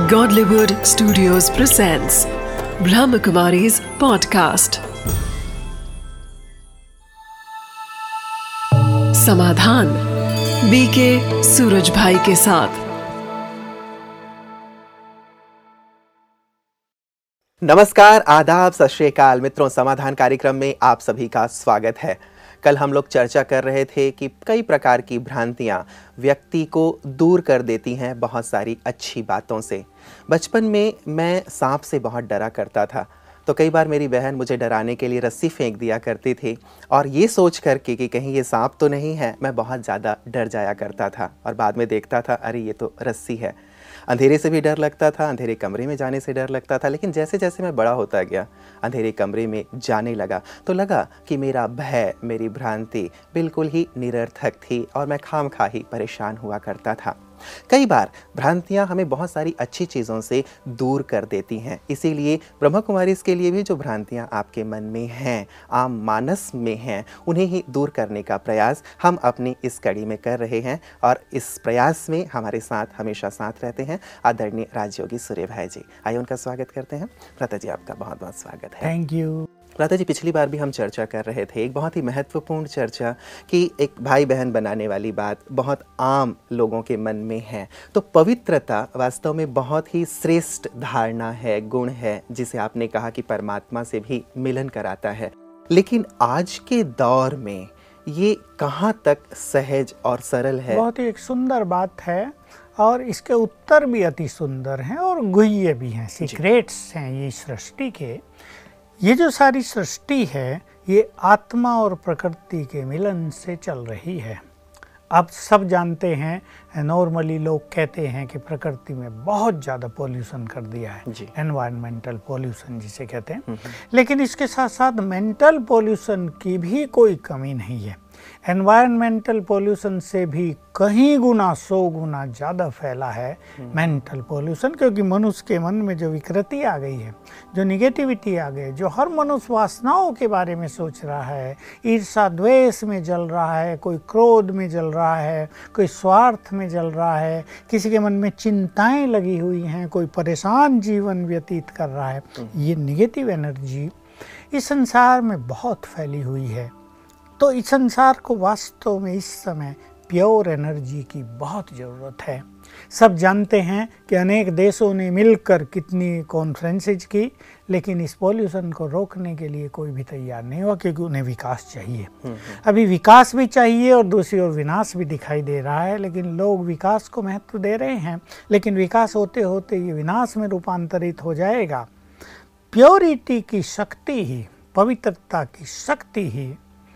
Godlywood Studios presents Brahmakumari's podcast. समाधान BK Suraj भाई के साथ। नमस्कार, आदाब, सत श्री अकाल मित्रों। समाधान कार्यक्रम में आप सभी का स्वागत है। कल हम लोग चर्चा कर रहे थे कि कई प्रकार की भ्रांतियां व्यक्ति को दूर कर देती हैं बहुत सारी अच्छी बातों से। बचपन में मैं सांप से बहुत डरा करता था, तो कई बार मेरी बहन मुझे डराने के लिए रस्सी फेंक दिया करती थी और ये सोच करके कि कहीं ये सांप तो नहीं है, मैं बहुत ज़्यादा डर जाया करता था और बाद में देखता था अरे ये तो रस्सी है। अंधेरे से भी डर लगता था, अंधेरे कमरे में जाने से डर लगता था, लेकिन जैसे जैसे मैं बड़ा होता गया, अंधेरे कमरे में जाने लगा तो लगा कि मेरा भय, मेरी भ्रांति बिल्कुल ही निरर्थक थी और मैं खामखा ही परेशान हुआ करता था। कई बार भ्रांतियां हमें बहुत सारी अच्छी चीज़ों से दूर कर देती हैं, इसीलिए ब्रह्मा कुमारीज़ के लिए भी जो भ्रांतियां आपके मन में हैं, आम मानस में हैं, उन्हें ही दूर करने का प्रयास हम अपनी इस कड़ी में कर रहे हैं। और इस प्रयास में हमारे साथ हमेशा साथ रहते हैं आदरणीय राजयोगी सूर्य भाई जी। आइए उनका स्वागत करते हैं। प्रता जी, आपका बहुत बहुत स्वागत है। Thank you. प्रता जी, पिछली बार भी हम चर्चा कर रहे थे, एक बहुत ही महत्वपूर्ण चर्चा कि एक भाई बहन बनाने वाली बात बहुत आम लोगों के मन में है। तो पवित्रता वास्तव में बहुत ही श्रेष्ठ धारणा है, गुण है, जिसे आपने कहा कि परमात्मा से भी मिलन कराता है। लेकिन आज के दौर में ये कहाँ तक सहज और सरल है? बहुत ही एक सुंदर बात है और इसके उत्तर भी अति सुंदर हैं और गुह्य भी हैं, सीक्रेट्स हैं ये सृष्टि के। ये जो सारी सृष्टि है ये आत्मा और प्रकृति के मिलन से चल रही है। अब सब जानते हैं, नॉर्मली लोग कहते हैं कि प्रकृति में बहुत ज़्यादा पॉल्यूशन कर दिया है, एनवायरमेंटल पॉल्यूशन जिसे कहते हैं। लेकिन इसके साथ साथ मेंटल पॉल्यूशन की भी कोई कमी नहीं है। एनवायरमेंटल पॉल्यूशन से भी कहीं गुना 100 गुना ज़्यादा फैला है मेंटल पॉल्यूशन, क्योंकि मनुष्य के मन में जो विकृति आ गई है, जो निगेटिविटी आ गई, जो हर मनुष्य वासनाओं के बारे में सोच रहा है, ईर्ष्या द्वेष में जल रहा है, कोई क्रोध में जल रहा है, कोई स्वार्थ में जल रहा है, किसी के मन में चिंताएं लगी हुई हैं, कोई परेशान जीवन व्यतीत कर रहा है। ये निगेटिव एनर्जी इस संसार में बहुत फैली हुई है। तो इस संसार को वास्तव में इस समय प्योर एनर्जी की बहुत ज़रूरत है। सब जानते हैं कि अनेक देशों ने मिलकर कितनी कॉन्फ्रेंसेज की, लेकिन इस पॉल्यूशन को रोकने के लिए कोई भी तैयार नहीं हुआ, क्योंकि उन्हें विकास चाहिए। अभी विकास भी चाहिए और दूसरी ओर विनाश भी दिखाई दे रहा है, लेकिन लोग विकास को महत्व दे रहे हैं, लेकिन विकास होते होते ये विनाश में रूपांतरित हो जाएगा। प्योरिटी की शक्ति ही, पवित्रता की शक्ति ही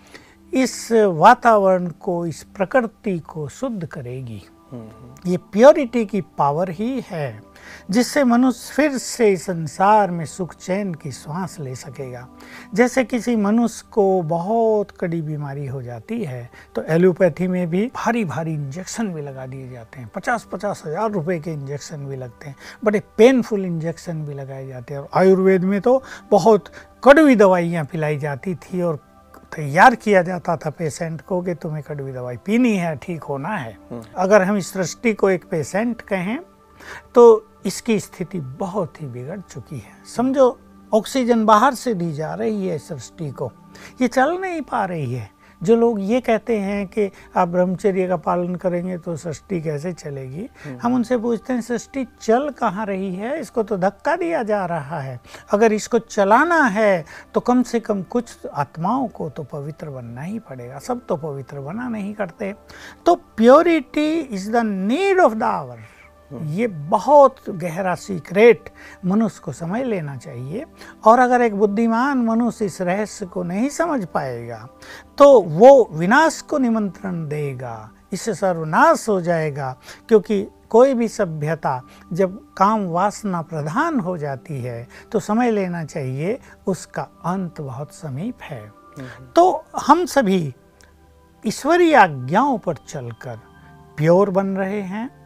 इस वातावरण को, इस प्रकृति को शुद्ध करेगी। ये प्योरिटी की पावर ही है जिससे मनुष्य फिर से संसार में सुख चैन की सांस ले सकेगा। जैसे किसी मनुष्य को बहुत कड़ी बीमारी हो जाती है तो एलोपैथी में भी भारी भारी इंजेक्शन भी लगा दिए जाते हैं, 50-50 हज़ार रुपए के इंजेक्शन भी लगते हैं, बड़े पेनफुल इंजेक्शन भी लगाए जाते हैं। और आयुर्वेद में तो बहुत कड़वी दवाइयाँ पिलाई जाती थी और तैयार किया जाता था पेशेंट को कि तुम्हें कड़वी दवाई पीनी है, ठीक होना है। अगर हम इस सृष्टि को एक पेशेंट कहें तो इसकी स्थिति बहुत ही बिगड़ चुकी है। समझो ऑक्सीजन बाहर से दी जा रही है सृष्टि को, ये चल नहीं पा रही है। जो लोग ये कहते हैं कि आप ब्रह्मचर्य का पालन करेंगे तो सृष्टि कैसे चलेगी, हम उनसे पूछते हैं सृष्टि चल कहाँ रही है? इसको तो धक्का दिया जा रहा है। अगर इसको चलाना है तो कम से कम कुछ आत्माओं को तो पवित्र बनना ही पड़ेगा। सब तो पवित्र बना नहीं करते। तो purity is the need of the hour. ये बहुत गहरा सीक्रेट मनुष्य को समझ लेना चाहिए। और अगर एक बुद्धिमान मनुष्य इस रहस्य को नहीं समझ पाएगा तो वो विनाश को निमंत्रण देगा, इससे सर्वनाश हो जाएगा। क्योंकि कोई भी सभ्यता जब काम वासना प्रधान हो जाती है तो समझ लेना चाहिए उसका अंत बहुत समीप है। तो हम सभी ईश्वरीय आज्ञाओं पर चलकर प्योर बन रहे हैं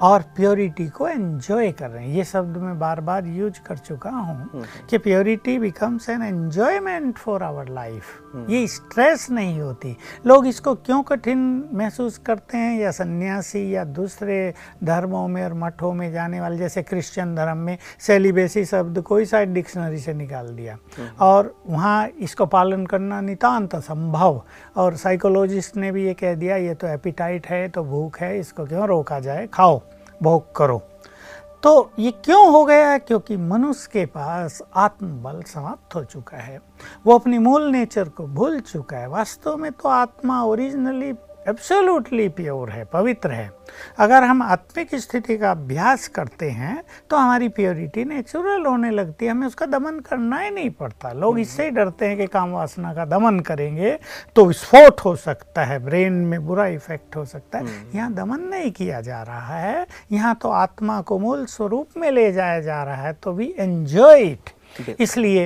और प्योरिटी को एंजॉय कर रहे हैं। ये शब्द मैं बार बार यूज कर चुका हूँ कि purity becomes an enjoyment for our life. ये स्ट्रेस नहीं होती। लोग इसको क्यों कठिन महसूस करते हैं, या सन्यासी या दूसरे धर्मों में और मठों में जाने वाले, जैसे क्रिश्चियन धर्म में सेलिबेसी शब्द कोई शायद डिक्शनरी से निकाल दिया और वहाँ इसको पालन करना नितांत असंभव, और साइकोलॉजिस्ट ने भी ये कह दिया ये तो एपिटाइट है, तो भूख है, इसको क्यों रोका जाए, खाओ भोग करो। तो ये क्यों हो गया? क्योंकि मनुष्य के पास आत्मबल समाप्त हो चुका है, वो अपनी मूल नेचर को भूल चुका है। वास्तव में तो आत्मा ओरिजिनली एब्सोल्युटली प्योर है, पवित्र है। अगर हम आत्मिक स्थिति का अभ्यास करते हैं तो हमारी प्योरिटी नेचुरल होने लगती है, हमें उसका दमन करना ही नहीं पड़ता। लोग इससे ही डरते हैं कि काम वासना का दमन करेंगे तो विस्फोट हो सकता है, ब्रेन में बुरा इफेक्ट हो सकता है। यहाँ दमन नहीं किया जा रहा है, यहाँ तो आत्मा को मूल स्वरूप में ले जाया जा रहा है। तो वी एंजॉय इट। इसलिए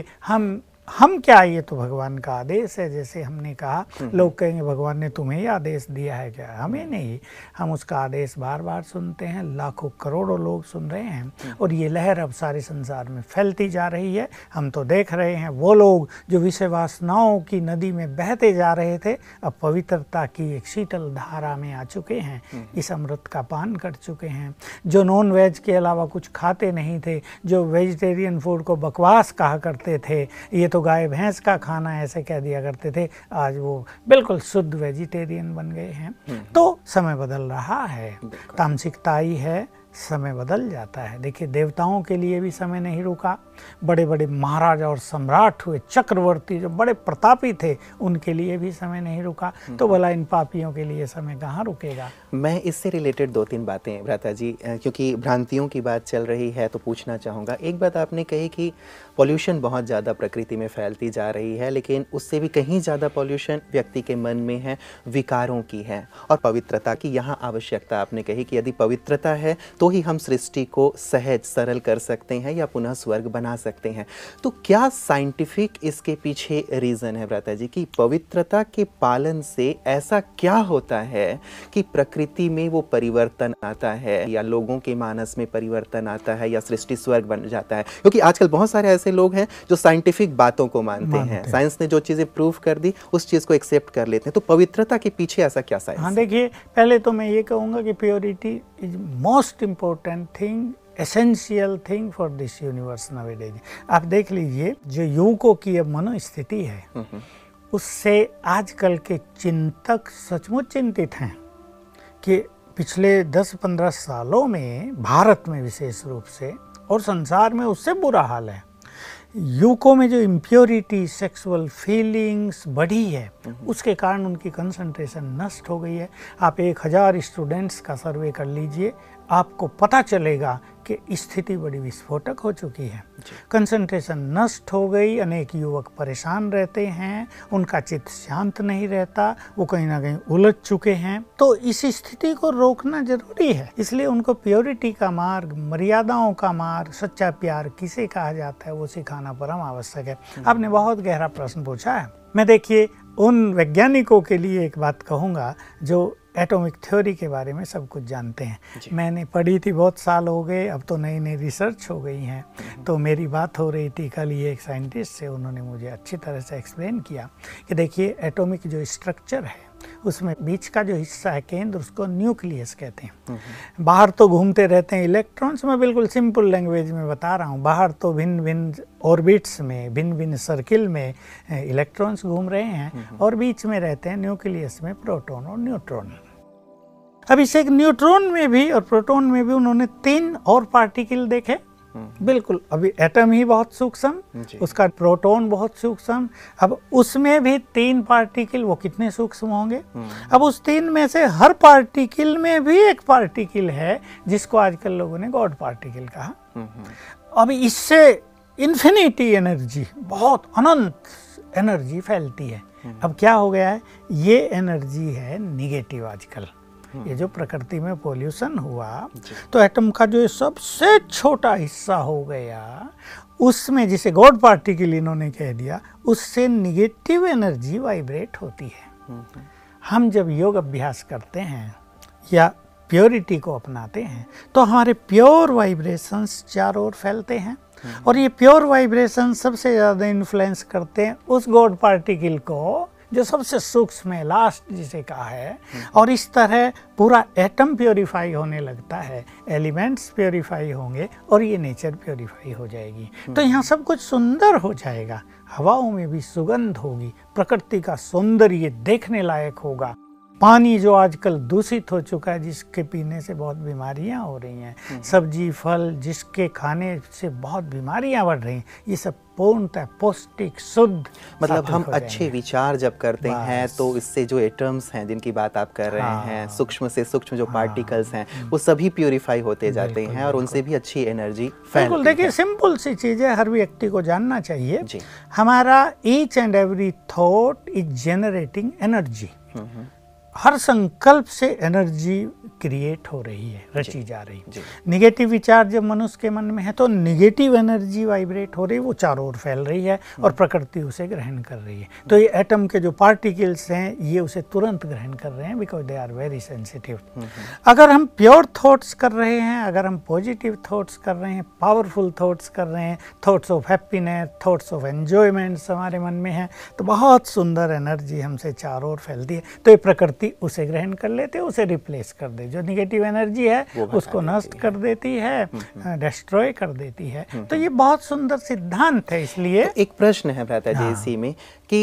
हम क्या, ये तो भगवान का आदेश है। जैसे हमने कहा, लोग कहेंगे भगवान ने तुम्हें ही आदेश दिया है क्या? हमें नहीं, हम उसका आदेश बार बार सुनते हैं, लाखों करोड़ों लोग सुन रहे हैं, और ये लहर अब सारे संसार में फैलती जा रही है। हम तो देख रहे हैं वो लोग जो विषय वासनाओं की नदी में बहते जा रहे थे, अब पवित्रता की एक शीतल धारा में आ चुके हैं, इस अमृत का पान कर चुके हैं। जो नॉन वेज के अलावा कुछ खाते नहीं थे, जो वेजिटेरियन फूड को बकवास कहा करते थे, ये तो गाय भैंस का खाना ऐसे कह दिया करते थे, आज वो बिल्कुल शुद्ध वेजिटेरियन बन गए हैं। तो समय बदल रहा है, तामसिकता ही है, समय बदल जाता है। देखिए, देवताओं के लिए भी समय नहीं रुका। बड़े बड़े महाराजा और सम्राट हुए, चक्रवर्ती जो बड़े प्रतापी थे, उनके लिए भी समय नहीं रुका। तो भला इन पापियों के लिए समय कहाँ रुकेगा? मैं इससे रिलेटेड 2-3 बातें भ्राता जी, क्योंकि भ्रांतियों की बात चल रही है तो पूछना चाहूँगा। एक बात आपने कही कि पॉल्यूशन बहुत ज़्यादा प्रकृति में फैलती जा रही है, लेकिन उससे भी कहीं ज़्यादा पॉल्यूशन व्यक्ति के मन में है, विकारों की है, और पवित्रता की यहाँ आवश्यकता आपने कही कि यदि पवित्रता है तो ही हम सृष्टि को सहज सरल कर सकते हैं या पुनः स्वर्ग बना सकते हैं। तो क्या साइंटिफिक इसके पीछे रीज़न है भ्राता जी कि पवित्रता के पालन से ऐसा क्या होता है कि प्रकृति में वो परिवर्तन आता है, या लोगों के मानस में परिवर्तन आता है, या सृष्टि स्वर्ग बन जाता है? क्योंकि आजकल बहुत सारे ऐसे लोग हैं जो साइंटिफिक बातों को मानते हैं, साइंस ने जो चीज़ें प्रूव कर दी उस चीज़ को एक्सेप्ट कर लेते हैं। तो पवित्रता के पीछे ऐसा क्या साइंस? हाँ, देखिए, पहले तो मैं ये कहूँगा कि purity is most important thing, essential thing for this universe nowadays. आप देख लीजिए, जो युवकों की अब मनोस्थिति है, उससे आजकल के चिंतक सचमुच चिंतित हैं कि पिछले 10-15 सालों में भारत में विशेष रूप से और संसार में उससे बुरा हाल है। युवकों में जो इम्प्योरिटी, सेक्सुअल फीलिंग्स बढ़ी है, उसके कारण उनकी कंसंट्रेशन नष्ट हो गई है। आप 1000 स्टूडेंट्स का सर्वे कर लीजिए, आपको पता चलेगा कि स्थिति बड़ी विस्फोटक हो चुकी है। कंसंट्रेशन नष्ट हो गई, अनेक युवक परेशान रहते हैं, उनका चित्त शांत नहीं रहता, वो कहीं ना कहीं उलझ चुके हैं। तो इस स्थिति को रोकना जरूरी है, इसलिए उनको प्योरिटी का मार्ग, मर्यादाओं का मार्ग, सच्चा प्यार किसे कहा जाता है, वो सिखाना परम आवश्यक है। आपने बहुत गहरा प्रश्न पूछा है। मैं देखिए, उन वैज्ञानिकों के लिए एक बात कहूँगा जो एटॉमिक थ्योरी के बारे में सब कुछ जानते हैं। मैंने पढ़ी थी, बहुत साल हो गए, अब तो नई नई रिसर्च हो गई हैं। तो मेरी बात हो रही थी कल, ये एक साइंटिस्ट से, उन्होंने मुझे अच्छी तरह से एक्सप्लेन किया कि देखिए, एटॉमिक जो स्ट्रक्चर है उसमें बीच का जो हिस्सा है केंद्र, उसको न्यूक्लियस कहते हैं। बाहर तो घूमते रहते हैं इलेक्ट्रॉन्स, मैं बिल्कुल सिंपल लैंग्वेज में बता रहा हूँ, बाहर तो भिन्न भिन्न ऑर्बिट्स में, भिन्न भिन्न सर्किल में इलेक्ट्रॉन्स घूम रहे हैं, और बीच में रहते हैं न्यूक्लियस में प्रोटॉन और न्यूट्रॉन। अब इस एक न्यूट्रॉन में भी और प्रोटॉन में भी उन्होंने 3 और पार्टिकल देखे। बिल्कुल, अभी एटम ही बहुत सूक्ष्म, उसका प्रोटॉन बहुत सूक्ष्म, अब उसमें भी 3 पार्टिकल, वो कितने सूक्ष्म होंगे। अब उस 3 में से हर पार्टिकल में भी एक पार्टिकल है जिसको आजकल लोगों ने गॉड पार्टिकल कहा। अब इससे इन्फिनिटी एनर्जी, बहुत अनंत एनर्जी फैलती है। अब क्या हो गया है, ये एनर्जी है निगेटिव आजकल। ये जो प्रकृति में पॉल्यूशन हुआ, तो एटम का जो सबसे छोटा हिस्सा हो गया, उसमें जिसे गॉड पार्टिकल इन्होंने कह दिया, उससे निगेटिव एनर्जी वाइब्रेट होती है। हम जब योग अभ्यास करते हैं या प्योरिटी को अपनाते हैं तो हमारे प्योर वाइब्रेशंस चारों ओर फैलते हैं। और ये प्योर वाइब्रेशन सबसे ज़्यादा इन्फ्लुएंस करते हैं उस गॉड पार्टिकल को जो सबसे सूक्ष्म है, लास्ट जिसे कहा है। और इस तरह पूरा एटम प्योरीफाई होने लगता है, एलिमेंट्स प्योरीफाई होंगे और ये नेचर प्योरीफाई हो जाएगी। तो यहाँ सब कुछ सुंदर हो जाएगा, हवाओं में भी सुगंध होगी, प्रकृति का सौंदर्य देखने लायक होगा। पानी जो आजकल दूषित हो चुका है, जिसके पीने से बहुत बीमारियां हो रही हैं, सब्जी फल जिसके खाने से बहुत बीमारियां बढ़ रही हैं, ये सब पूर्णतः पौष्टिक शुद्ध मतलब हम अच्छे विचार जब करते हैं तो इससे जो एटम्स हैं जिनकी बात आप कर रहे हैं, सूक्ष्म से सूक्ष्म जो पार्टिकल्स हैं वो सभी प्यूरिफाई होते जाते हैं और उनसे भी अच्छी एनर्जी फैलती है। देखिए सिंपल सी चीज़ है, हर व्यक्ति को जानना चाहिए, हमारा each and every thought is generating energy. हर संकल्प से एनर्जी क्रिएट हो रही है, रची जा रही है। निगेटिव विचार जब मनुष्य के मन में है तो निगेटिव एनर्जी वाइब्रेट हो रही है, वो चारों ओर फैल रही है और प्रकृति उसे ग्रहण कर रही है। तो ये एटम के जो पार्टिकल्स हैं ये उसे तुरंत ग्रहण कर रहे हैं, because they are very sensitive. अगर हम प्योर थॉट्स कर रहे हैं, अगर हम पॉजिटिव थॉट्स कर रहे हैं, पावरफुल थॉट्स कर रहे हैं, thoughts of happiness, thoughts of enjoyments हमारे मन में है, तो बहुत सुंदर एनर्जी हमसे चारों ओर फैलती है। तो ये प्रकृति उसे ग्रहण कर लेते, उसे रिप्लेस कर दे, जो निगेटिव एनर्जी है उसको नष्ट कर देती है, डिस्ट्रॉय कर देती है। तो ये बहुत सुंदर सिद्धांत है। इसलिए तो एक प्रश्न है भ्राता जी इसी में कि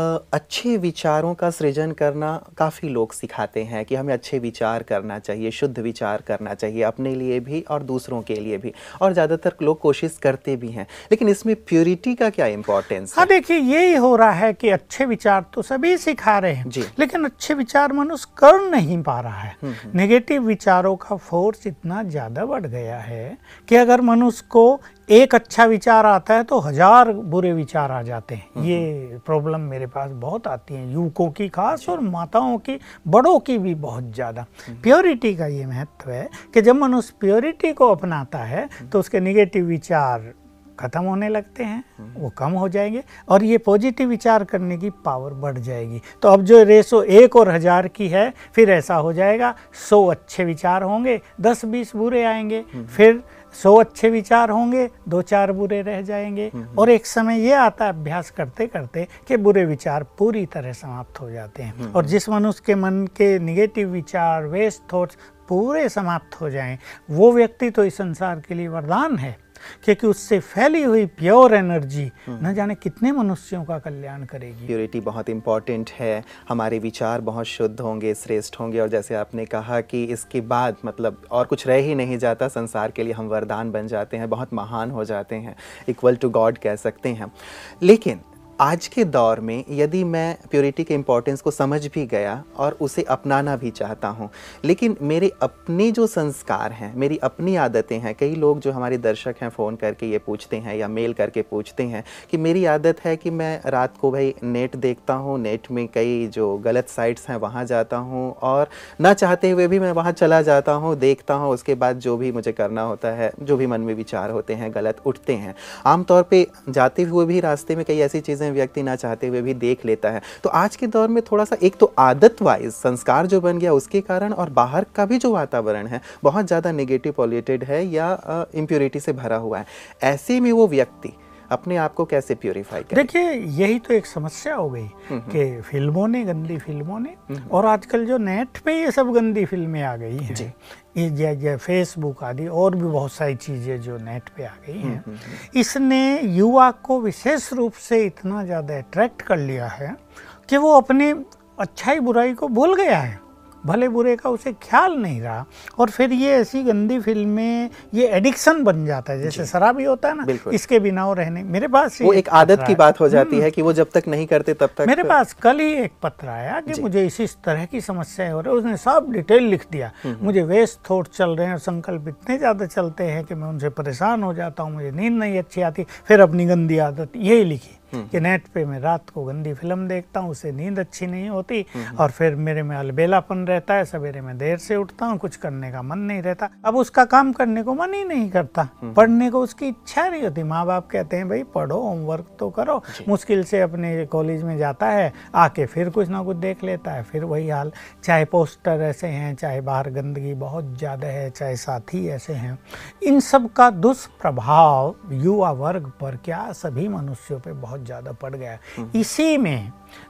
अच्छे विचारों का सृजन करना काफ़ी लोग सिखाते हैं कि हमें अच्छे विचार करना चाहिए, शुद्ध विचार करना चाहिए, अपने लिए भी और दूसरों के लिए भी, और ज़्यादातर लोग कोशिश करते भी हैं, लेकिन इसमें प्योरिटी का क्या इम्पोर्टेंस है? हाँ देखिए, यही हो रहा है कि अच्छे विचार तो सभी सिखा रहे हैं लेकिन अच्छे विचार मनुष्य कर नहीं पा रहा है। नेगेटिव विचारों का फोर्स इतना ज़्यादा बढ़ गया है कि अगर मनुष्य को एक अच्छा विचार आता है तो 1000 बुरे विचार आ जाते हैं। ये प्रॉब्लम मेरे पास बहुत आती है, युवकों की खास और माताओं की, बड़ों की भी बहुत ज़्यादा। प्योरिटी का ये महत्व है कि जब मनुष्य प्योरिटी को अपनाता है तो उसके निगेटिव विचार खत्म होने लगते हैं, वो कम हो जाएंगे और ये पॉजिटिव विचार करने की पावर बढ़ जाएगी। तो अब जो रेशो 1 और 1000 की है, फिर ऐसा हो जाएगा 100 अच्छे विचार होंगे, 10-20 बुरे आएंगे, फिर 100 अच्छे विचार होंगे, 2-4 बुरे रह जाएंगे। और एक समय ये आता है अभ्यास करते करते कि बुरे विचार पूरी तरह समाप्त हो जाते हैं। और जिस मनुष्य के मन के निगेटिव विचार, वेस्ट थॉट्स पूरे समाप्त हो जाएं, वो व्यक्ति तो इस संसार के लिए वरदान है, क्योंकि उससे फैली हुई प्योर एनर्जी न जाने कितने मनुष्यों का कल्याण करेगी। प्योरिटी बहुत इम्पॉर्टेंट है, हमारे विचार बहुत शुद्ध होंगे, श्रेष्ठ होंगे, और जैसे आपने कहा कि इसके बाद मतलब और कुछ रह ही नहीं जाता, संसार के लिए हम वरदान बन जाते हैं, बहुत महान हो जाते हैं, इक्वल टू गॉड कह सकते हैं। लेकिन आज के दौर में यदि मैं प्योरिटी के इम्पोर्टेंस को समझ भी गया और उसे अपनाना भी चाहता हूँ, लेकिन मेरे अपने जो संस्कार हैं, मेरी अपनी आदतें हैं, कई लोग जो हमारे दर्शक हैं फ़ोन करके ये पूछते हैं या मेल करके पूछते हैं कि मेरी आदत है कि मैं रात को भाई नेट देखता हूँ, नेट में कई जो गलत साइट्स हैं वहाँ जाता हूँ और ना चाहते हुए भी मैं वहाँ चला जाता हूँ, देखता हूँ, उसके बाद जो भी मुझे करना होता है, जो भी मन में विचार होते हैं गलत उठते हैं। आमतौर पर जाते हुए भी रास्ते में कई ऐसी चीज़ें व्यक्ति ना चाहते हुए भी देख लेता है। तो आज के दौर में थोड़ा सा एक तो आदत वाइज संस्कार जो बन गया उसके कारण, और बाहर का भी जो वातावरण है बहुत ज़्यादा नेगेटिव पॉल्यूटेड है या इम्प्योरिटी से भरा हुआ है, ऐसे में वो व्यक्ति अपने आप को कैसे प्योरीफाई करे? देखिए यही तो एक समस्या हो गई कि फिल्मों ने, गंदी फिल्मों ने, और आजकल जो नेट पे ये सब गंदी फिल्में आ गई हैं, ये फेसबुक आदि और भी बहुत सारी चीज़ें जो नेट पे आ गई हैं, इसने युवा को विशेष रूप से इतना ज़्यादा अट्रैक्ट कर लिया है कि वो अपनी अच्छाई बुराई को भूल गया है, भले बुरे का उसे ख्याल नहीं रहा। और फिर ये ऐसी गंदी फिल्में, ये एडिक्शन बन जाता है, जैसे शराबी होता है ना, इसके बिना वो रहने। मेरे पास वो एक आदत की बात हो जाती है कि वो जब तक नहीं करते तब तक। मेरे पास कल ही एक पत्र आया कि मुझे इस तरह की समस्याएं हो रही है, उसने सब डिटेल लिख दिया। मुझे वेस्ट थॉट चल रहे हैं और संकल्प इतने ज़्यादा चलते हैं कि मैं उनसे परेशान हो जाता हूँ, मुझे नींद नहीं अच्छी आती, फिर अपनी गंदी आदत यही लिखी। कि नेट पे मैं रात को गंदी फिल्म देखता हूँ, उससे नींद अच्छी नहीं होती और फिर मेरे में अलबेलापन रहता है, सवेरे में देर से उठता हूँ, कुछ करने का मन नहीं रहता। अब उसका काम करने को मन ही नहीं करता, पढ़ने को उसकी इच्छा नहीं होती। माँ बाप कहते हैं भाई पढ़ो, होमवर्क तो करो, मुश्किल से अपने कॉलेज में जाता है, आके फिर कुछ ना कुछ देख लेता है, फिर वही हाल। चाहे पोस्टर ऐसे हैं, चाहे बाहर गंदगी बहुत ज़्यादा है, चाहे साथी ऐसे हैं, इन सब का दुष्प्रभाव युवा वर्ग पर क्या सभी मनुष्यों पे बहुत ज़्यादा पड़ गया है। इसी में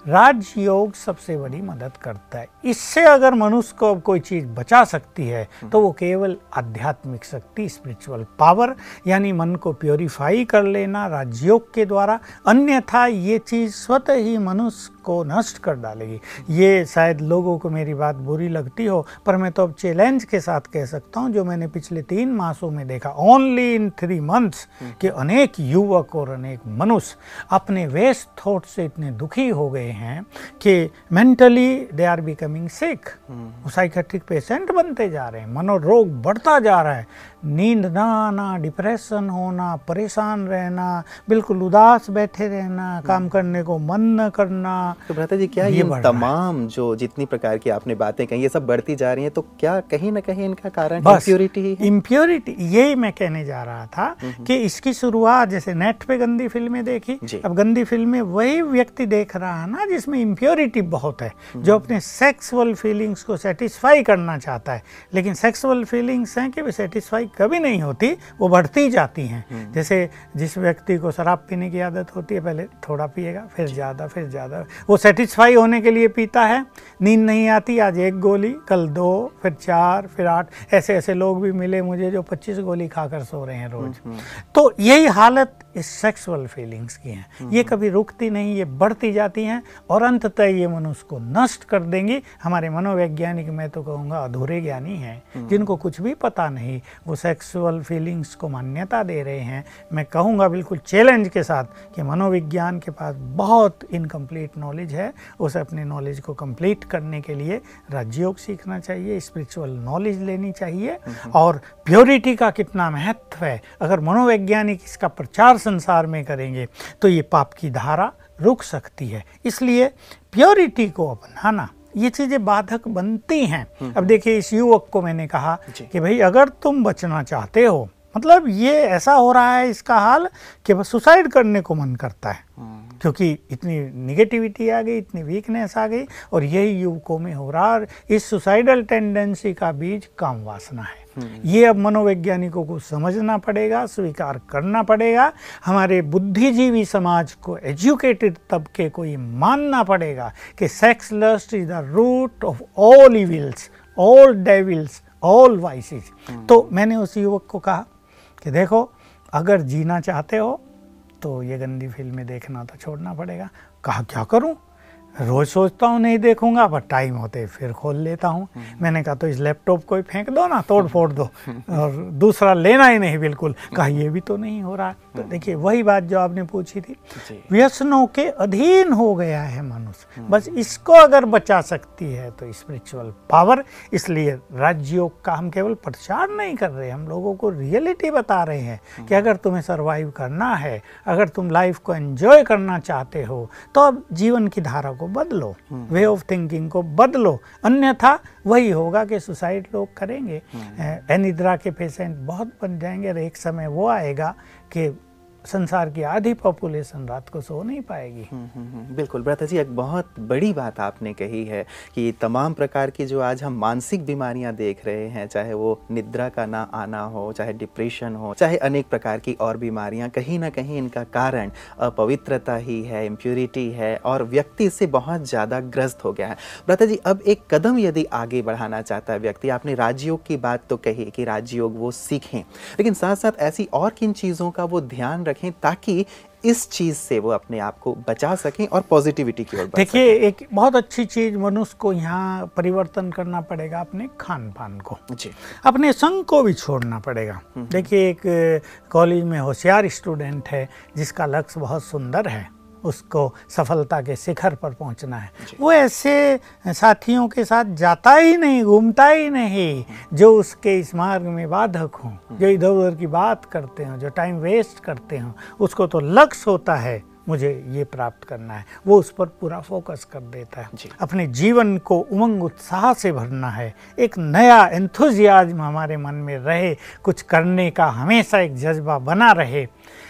राजयोग सबसे बड़ी मदद करता है। इससे अगर मनुष्य को कोई चीज़ बचा सकती है तो वो केवल आध्यात्मिक शक्ति, स्पिरिचुअल पावर, यानी मन को प्योरीफाई कर लेना राजयोग के द्वारा। अन्यथा ये चीज़ स्वतः ही मनुष्य को नष्ट कर डालेगी। ये शायद लोगों को मेरी बात बुरी लगती हो, पर मैं तो अब चैलेंज के साथ कह सकता हूँ, जो मैंने पिछले 3 मासों में देखा, ओनली इन 3 मंथ्स, कि अनेक युवक और अनेक मनुष्य अपने वेस्ट थॉट से इतने दुखी हो गए हैं कि mentally they are becoming sick, psychiatric patient बनते जा रहे हैं, मनोरोग बढ़ता जा रहा है, नींद ना आना, डिप्रेशन होना, परेशान रहना, बिल्कुल उदास बैठे रहना, काम करने को मन न करना। तो भ्राता जी, क्या ये तमाम जो जितनी प्रकार की आपने बातें कही, ये सब बढ़ती जा रही हैं, तो क्या कहीं ना कहीं इनका कारण इम्प्योरिटी ही है? इम्प्योरिटी, यही मैं कहने जा रहा था कि इसकी शुरुआत जैसे नेट पे गंदी फिल्में देखी, अब गंदी फिल्में वही व्यक्ति देख रहा है ना जिसमें इम्प्योरिटी बहुत है, जो अपने सेक्सुअल फीलिंग्स को सेटिस्फाई करना चाहता है, लेकिन सेक्सुअल फीलिंग्स हैं कि वे सेटिस्फाई कभी नहीं होती, वो बढ़ती जाती हैं। जैसे जिस व्यक्ति को शराब पीने की आदत होती है, पहले थोड़ा पिएगा, फिर ज़्यादा, फिर ज़्यादा, वो सेटिस्फाई होने के लिए पीता है। नींद नहीं आती, आज 1 गोली, कल 2, फिर 4, फिर 8, ऐसे ऐसे लोग भी मिले मुझे जो 25 गोली खाकर सो रहे हैं रोज। तो यही हालत इस सेक्सुअल फीलिंग्स की हैं, ये कभी रुकती नहीं, ये बढ़ती जाती हैं और अंततः ये मनुष्य को नष्ट कर देंगी। हमारे मनोवैज्ञानिक, मैं तो कहूँगा अधूरे ज्ञानी हैं, जिनको कुछ भी पता नहीं, वो सेक्सुअल फीलिंग्स को मान्यता दे रहे हैं। मैं कहूँगा बिल्कुल चैलेंज के साथ कि मनोविज्ञान के पास बहुत इनकम्प्लीट नॉलेज है, उसे अपने नॉलेज को कंप्लीट करने के लिए राजयोग सीखना चाहिए, स्पिरिचुअल नॉलेज लेनी चाहिए। और प्योरिटी का कितना महत्व है, अगर मनोवैज्ञानिक इसका प्रचार संसार में करेंगे तो ये पाप की धारा रुक सकती है। इसलिए प्योरिटी को अपनाना, ये चीज़ें बाधक बनती हैं। अब देखिए, इस युवक को मैंने कहा कि भाई अगर तुम बचना चाहते हो, मतलब ये ऐसा हो रहा है इसका हाल कि बस सुसाइड करने को मन करता है, क्योंकि इतनी निगेटिविटी आ गई, इतनी वीकनेस आ गई, और यही युवकों में हो रहा है। इस सुसाइडल टेंडेंसी का बीज काम वासना है। ये अब मनोवैज्ञानिकों को समझना पड़ेगा, स्वीकार करना पड़ेगा। हमारे बुद्धिजीवी समाज को, एजुकेटेड तबके को ये मानना पड़ेगा कि sex lust is the root of all evils, all devils, all vices. तो मैंने उस युवक को कहा कि देखो, अगर जीना चाहते हो तो ये गंदी फिल्में देखना तो छोड़ना पड़ेगा। कहा क्या करूं? रोज सोचता हूँ नहीं देखूंगा, पर टाइम होते फिर खोल लेता हूँ। मैंने कहा तो इस लैपटॉप को ही फेंक दो ना, तोड़ फोड़ दो, और दूसरा लेना ही नहीं बिल्कुल। कहा ये भी तो नहीं हो रहा। तो देखिए, वही बात जो आपने पूछी थी, व्यसनों के अधीन हो गया है मनुष्य। बस इसको अगर बचा सकती है तो स्पिरिचुअल पावर। इसलिए राजयोग का हम केवल प्रचार नहीं कर रहे, हम लोगों को रियलिटी बता रहे हैं कि अगर तुम्हें सर्वाइव करना है, अगर तुम लाइफ को एंजॉय करना चाहते हो, तो अब जीवन की धारा को बदलो, वे ऑफ थिंकिंग को बदलो, अन्यथा वही होगा कि सुसाइड लोग करेंगे, अनिद्रा के पेशेंट बहुत बन जाएंगे, और एक समय वो आएगा कि संसार की आधी पॉपुलेशन रात को सो नहीं पाएगी। बिल्कुल भ्राता जी, एक बहुत बड़ी बात आपने कही है कि तमाम प्रकार की जो आज हम मानसिक बीमारियां देख रहे हैं, चाहे वो निद्रा का ना आना हो, चाहे डिप्रेशन हो, चाहे अनेक प्रकार की और बीमारियां, कहीं ना कहीं इनका कारण अपवित्रता ही है, इम्प्योरिटी है, और व्यक्ति इससे बहुत ज़्यादा ग्रस्त हो गया है। भ्राता जी, अब एक कदम यदि आगे बढ़ाना चाहता है व्यक्ति, आपने राजयोग की बात तो कही कि राजयोग वो सीखें, लेकिन साथ साथ ऐसी और किन चीज़ों का वो ध्यान रखें ताकि इस चीज से वो अपने आप को बचा सकें और पॉजिटिविटी की ओर बढ़ सकें? देखिए, एक बहुत अच्छी चीज मनुष्य को यहाँ परिवर्तन करना पड़ेगा, अपने खान पान को जी, अपने संग को भी छोड़ना पड़ेगा। देखिए, एक कॉलेज में होशियार स्टूडेंट है जिसका लक्ष्य बहुत सुंदर है, उसको सफलता के शिखर पर पहुंचना है, वो ऐसे साथियों के साथ जाता ही नहीं, घूमता ही नहीं जो उसके इस मार्ग में बाधक हों, जो इधर उधर की बात करते हों, जो टाइम वेस्ट करते हों। उसको तो लक्ष्य होता है मुझे ये प्राप्त करना है, वो उस पर पूरा फोकस कर देता है। जी। अपने जीवन को उमंग उत्साह से भरना है, एक नया एंथुजियाज्म हमारे मन में रहे, कुछ करने का हमेशा एक जज्बा बना रहे,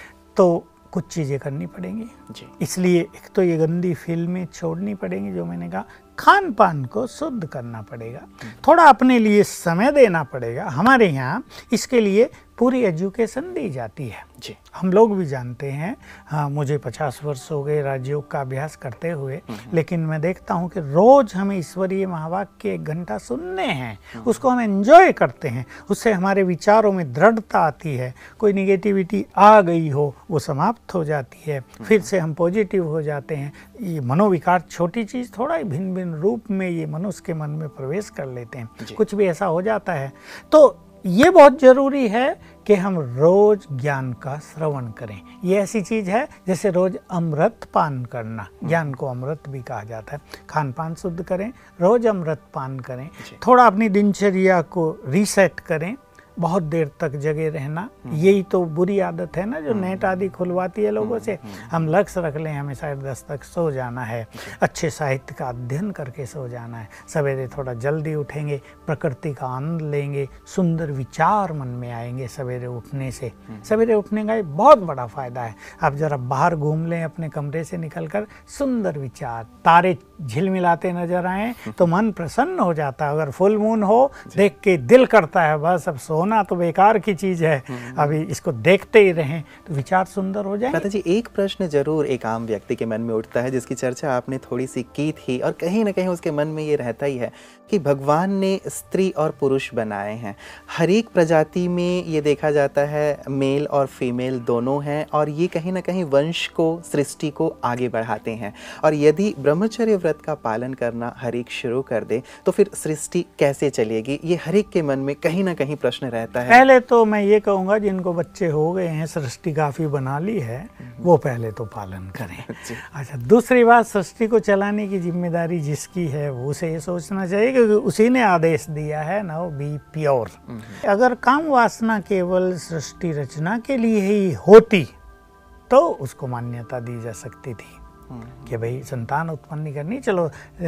तो कुछ चीज़ें करनी पड़ेंगी जी। इसलिए एक तो ये गंदी फिल्में छोड़नी पड़ेंगी, जो मैंने कहा, खान पान को शुद्ध करना पड़ेगा, थोड़ा अपने लिए समय देना पड़ेगा। हमारे यहाँ इसके लिए पूरी एजुकेशन दी जाती है जी। हम लोग भी जानते हैं। हाँ, मुझे 50 वर्ष हो गए राजयोग का अभ्यास करते हुए, लेकिन मैं देखता हूँ कि रोज हमें ईश्वरीय महावाक्य 1 घंटा सुनने हैं, उसको हम एंजॉय करते हैं, उससे हमारे विचारों में दृढ़ता आती है, कोई निगेटिविटी आ गई हो वो समाप्त हो जाती है, फिर से हम पॉजिटिव हो जाते हैं। ये मनोविकार छोटी चीज़ थोड़ा ही भिन्न भिन्न रूप में ये मनुष्य के मन में प्रवेश कर लेते हैं, कुछ भी ऐसा हो जाता है। तो ये बहुत ज़रूरी है कि हम रोज ज्ञान का श्रवण करें। ये ऐसी चीज़ है जैसे रोज अमृत पान करना, ज्ञान को अमृत भी कहा जाता है। खान पान शुद्ध करें, रोज अमृत पान करें, थोड़ा अपनी दिनचर्या को रीसेट करें, बहुत देर तक जगे रहना, यही तो बुरी आदत है ना जो नेट आदि खुलवाती है लोगों से। हम लक्ष्य रख लें हमें 10:30 तक सो जाना है, अच्छे साहित्य का अध्ययन करके सो जाना है, सवेरे थोड़ा जल्दी उठेंगे, प्रकृति का आनंद लेंगे, सुंदर विचार मन में आएंगे सवेरे उठने से। सवेरे उठने का एक बहुत बड़ा फायदा है। आप जरा बाहर घूम लें अपने कमरे से निकलकर, सुंदर विचार, तारे झिलमिलाते नजर आए तो मन प्रसन्न हो जाता है। अगर फुल मून हो देख के दिल करता है बस अब सोना तो बेकार की चीज है, अभी इसको देखते ही रहें तो विचार सुंदर हो जाएंगे। दादा जी, एक प्रश्न जरूर एक आम व्यक्ति के मन में उठता है, जिसकी चर्चा आपने थोड़ी सी की थी, और कहीं ना कहीं उसके मन में ये रहता ही है कि भगवान ने स्त्री और पुरुष बनाए हैं, हर एक प्रजाति में ये देखा जाता है मेल और फीमेल दोनों हैं, और ये कहीं ना कहीं वंश को, सृष्टि को आगे बढ़ाते हैं। और यदि ब्रह्मचर्य व्रत का पालन करना हर एक शुरू कर दे तो फिर सृष्टि कैसे चलेगी, ये हर एक के मन में कहीं ना कहीं प्रश्न रहता है। पहले तो मैं ये कहूँगा जिनको बच्चे हो गए हैं, सृष्टि काफ़ी बना ली है, वो पहले तो पालन करें। अच्छा, दूसरी बात, सृष्टि को चलाने की जिम्मेदारी जिसकी है वो उसे ये सोचना चाहिए क्योंकि उसी ने आदेश दिया है, नाउ बी प्योर। अगर काम वासना केवल सृष्टि रचना के लिए ही होती तो उसको मान्यता दी जा सकती थी कि भाई संतान उत्पन्न करनी, चलो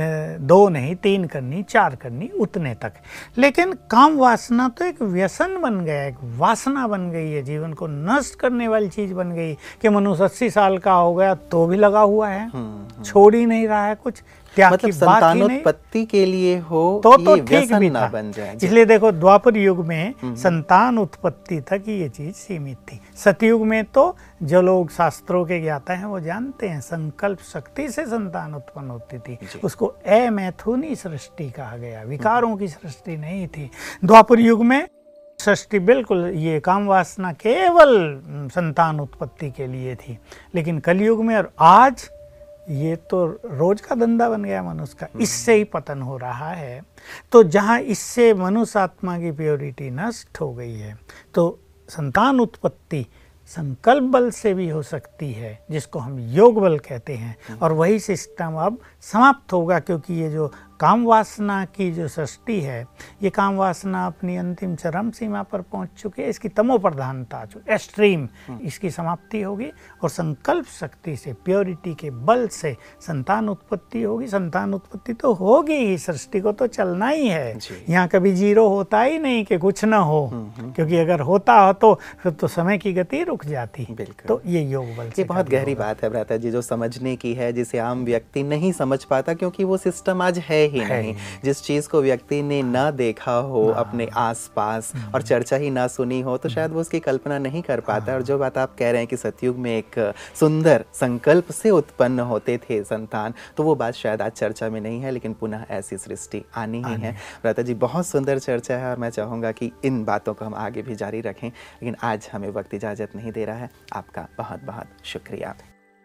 2 नहीं 3 करनी, 4 करनी, उतने तक। लेकिन काम वासना तो एक व्यसन बन गया, एक वासना बन गई है, जीवन को नष्ट करने वाली चीज बन गई कि मनुष्य 80 साल का हो गया तो भी लगा हुआ है, छोड़ ही नहीं रहा है कुछ, त्याग मतलब की बात ही नहीं। संतानोत्पत्ति के लिए हो तो ये ठीक व्यसन भी ना था। बन जाए। इसलिए देखो द्वापर युग में संतान उत्पत्ति तक ये चीज सीमित थी। सतयुग में तो जो लोग शास्त्रों के ज्ञाता हैं वो जानते हैं संकल्प शक्ति से संतान उत्पन्न होती थी, उसको अमैथुनी सृष्टि कहा गया, विकारों की सृष्टि नहीं थी। द्वापर युग में सृष्टि बिल्कुल ये काम वासना केवल संतान उत्पत्ति के लिए थी, लेकिन कलयुग में और आज ये तो रोज का धंधा बन गया मनुष्य का, इससे ही पतन हो रहा है। तो जहाँ इससे मनुष्य आत्मा की प्योरिटी नष्ट हो गई है, तो संतान उत्पत्ति संकल्प बल से भी हो सकती है, जिसको हम योग बल कहते हैं, और वही सिस्टम अब समाप्त होगा क्योंकि ये जो काम वासना की जो सृष्टि है, ये काम वासना अपनी अंतिम चरम सीमा पर पहुंच चुकी है, इसकी तमो प्रधानता एक्सट्रीम, इसकी समाप्ति होगी और संकल्प शक्ति से, प्योरिटी के बल से संतान उत्पत्ति होगी। संतान उत्पत्ति तो होगी ही, सृष्टि को तो चलना ही है, यहाँ कभी जीरो होता ही नहीं कि कुछ ना हो, क्योंकि अगर होता हो तो फिर तो समय की गति रुक जाती। तो ये योग बल, ये बहुत गहरी बात है भ्राता जी, जो समझने की है, जिसे आम व्यक्ति नहीं समझ पाता क्योंकि वो सिस्टम आज है ही नहीं। जिस चीज को व्यक्ति ने ना देखा हो अपने आसपास और चर्चा ही ना सुनी हो तो शायद वो उसकी कल्पना नहीं कर पाता। और जो बात आप कह रहे हैं कि सतयुग में एक सुंदर संकल्प से उत्पन्न होते थे संतान, तो वो बात शायद आज चर्चा में नहीं है, लेकिन पुनः ऐसी सृष्टि आनी ही है। भ्राता जी, बहुत सुंदर चर्चा है और मैं चाहूंगा कि इन बातों को हम आगे भी जारी रखें, लेकिन आज हमें वक्त इजाजत नहीं दे रहा है। आपका बहुत बहुत शुक्रिया।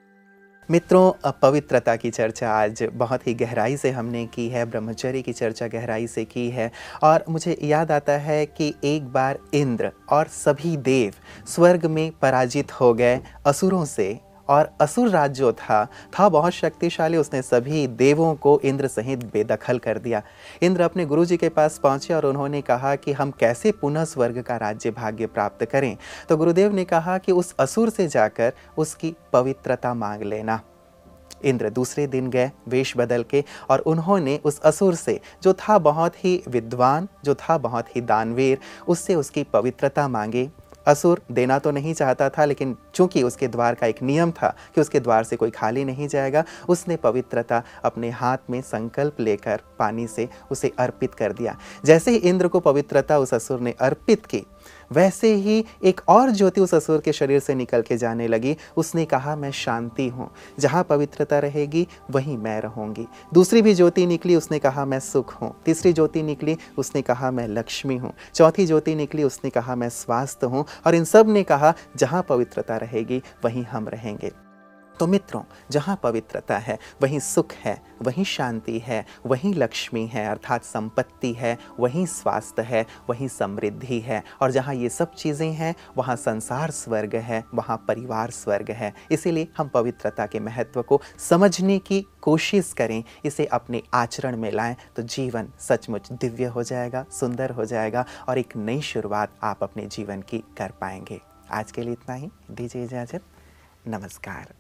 मित्रों, पवित्रता की चर्चा आज बहुत ही गहराई से हमने की है, ब्रह्मचर्य की चर्चा गहराई से की है, और मुझे याद आता है कि एक बार इंद्र और सभी देव स्वर्ग में पराजित हो गए असुरों से, और असुर राज जो था बहुत शक्तिशाली। उसने सभी देवों को इंद्र सहित बेदखल कर दिया। इंद्र अपने गुरुजी के पास पहुंचे और उन्होंने कहा कि हम कैसे पुनः स्वर्ग का राज्य भाग्य प्राप्त करें। तो गुरुदेव ने कहा कि उस असुर से जाकर उसकी पवित्रता मांग लेना। इंद्र दूसरे दिन गए वेश बदल के और उन्होंने उस असुर से, जो था बहुत ही विद्वान, जो था बहुत ही दानवीर, उससे उसकी पवित्रता मांगी। असुर देना तो नहीं चाहता था, लेकिन चूंकि उसके द्वार का एक नियम था कि उसके द्वार से कोई खाली नहीं जाएगा, उसने पवित्रता अपने हाथ में संकल्प लेकर पानी से उसे अर्पित कर दिया। जैसे ही इंद्र को पवित्रता उस असुर ने अर्पित की, वैसे ही एक और ज्योति उस असुर के शरीर से निकल के जाने लगी। उसने कहा मैं शांति हूँ, जहाँ पवित्रता रहेगी वहीं मैं रहूँगी। दूसरी भी ज्योति निकली, उसने कहा मैं सुख हूँ। तीसरी ज्योति निकली, उसने कहा मैं लक्ष्मी हूँ। चौथी ज्योति निकली, उसने कहा मैं स्वास्थ्य हूँ। और इन सब ने कहा जहाँ पवित्रता रहेगी वहीं हम रहेंगे। तो मित्रों, जहाँ पवित्रता है वहीं सुख है, वहीं शांति है, वहीं लक्ष्मी है अर्थात संपत्ति है, वहीं स्वास्थ्य है, वहीं समृद्धि है। और जहाँ ये सब चीज़ें हैं वहाँ संसार स्वर्ग है, वहाँ परिवार स्वर्ग है। इसीलिए हम पवित्रता के महत्व को समझने की कोशिश करें, इसे अपने आचरण में लाएं, तो जीवन सचमुच दिव्य हो जाएगा, सुंदर हो जाएगा और एक नई शुरुआत आप अपने जीवन की कर पाएंगे। आज के लिए इतना ही, दीजिए इजाज़त। नमस्कार।